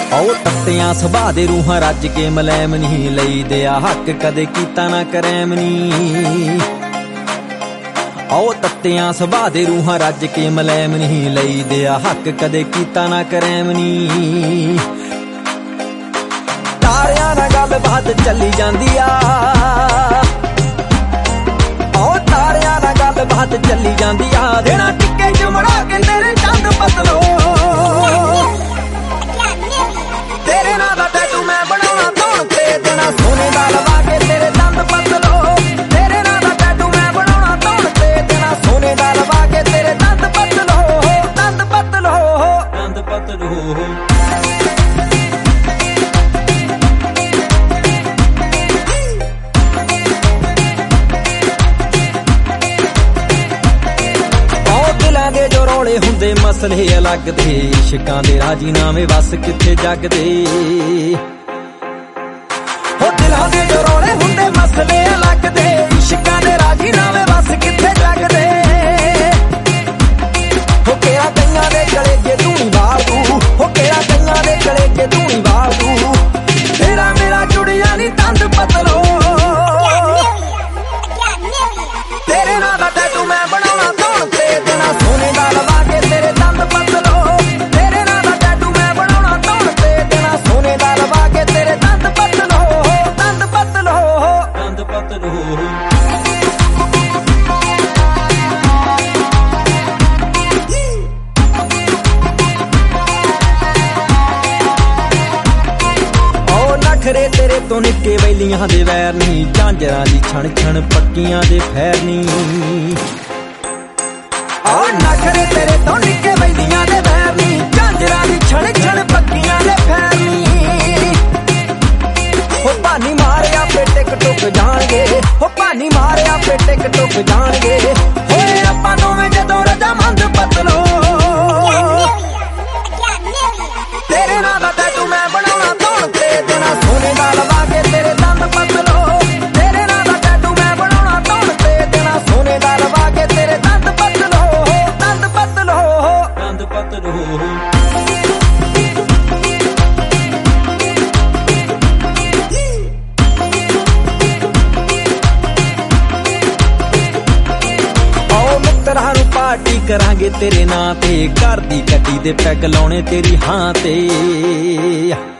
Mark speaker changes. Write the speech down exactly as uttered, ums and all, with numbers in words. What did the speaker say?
Speaker 1: आओ तत्तियां सुभा दे रूहां रज के मलैम नहीं लई दिया हक कदे कीता ना करैम नी। आओ तत्तियां सुभा दे रूहां रज के मलैम नहीं लई दिया हक कदे कीता ना करैम नी। तारियां नाल गल बात चली जांदी आ, आओ तारियां नाल गल बात चली जांदी आ। देना टिक्के चमड़ा के तेरे चंद पतलो, तेरे नाल दा टैटू मैं बनाउणा धौण ते देना सोने दा लवा के तेरे दंद पतलो। तेरे नाल दा टैटू मैं बनाउणा धौण ते देना सोने दा लवा के तेरे दंद पतलो, दंद पतलो, दंद पतलो। जो रौले हुंदे मसले अलग दे, इश्कां दे राजीनामे वस किथे जग दे। हो दिलां दे जो रौले हुंदे मसले अलग दे, इश्कां दे राजीनामे वस किथे जग दे। हो केड़ा कईयां दे गले जे तू ही वाल तू, हो केड़ा कईयां दे गले जे तू ही वाल तू। तेरा मेरा जुड़िया नी दंद पतलो, तेरे नाल दा टैटू मैं बनाउणा धौण ते देना सोने दा लवा के तेरे दंद पतलो। तेरे नाल दा टैटू मैं बनाउणा धौण ते देना सोने दा लवा के तेरे दंद पतलो, दंद पतलो, दंद पतलो। नखरे तेरे तो निक्के वैलियां दे वैर नी, झांजरां दी छण छण पक्कियां दे फैर नी। ओ नखरे तेरे तो निक्के वैलियां दे वैर नी, झांजरां दी छण छण पक्कियां दे फैर नी। हो पानी मारिया पे टिक टुक जाणगे, हो पानी मारिया पे टिक टुक जाणगे। होए आपां दोवें जदों रजामंद पतलो, तेरे नाल दा टैटू मैं बनाउणा धौण ते देना सोने दा लवा के तेरे दंद पतलो। तेरे नाल दा टैटू मैं बनाउणा धौण ते देना सोने दा लवा के तेरे दंद पतलो, दंद पतलो, दंद पतलो। आओ मित्तरां नूं पार्टी करांगे तेरे नां ते, घर दी गड्डी दे पैग लाउणे तेरी हां ते।